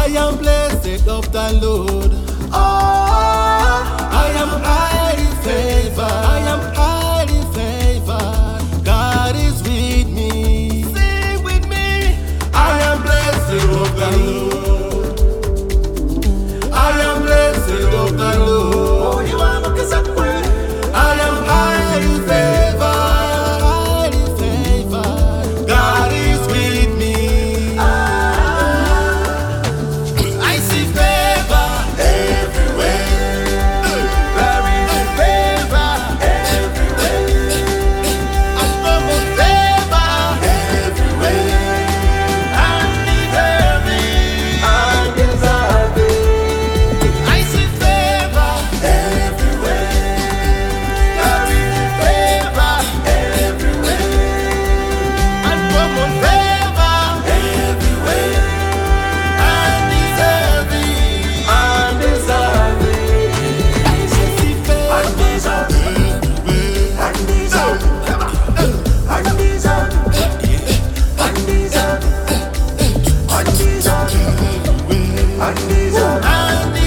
I am blessed of the Lord. I am highly favored. I am highly favored. God is with me. Sing with me. I am blessed of the Lord. I am blessed of the Lord. I am highly favored. Highly favored. God is with me. I see favor everywhere. There is favor everywhere. Uncommon favor everywhere. Undeserving. I see favor everywhere. There is favor everywhere. Uncommon favor everywhere. Undeserving.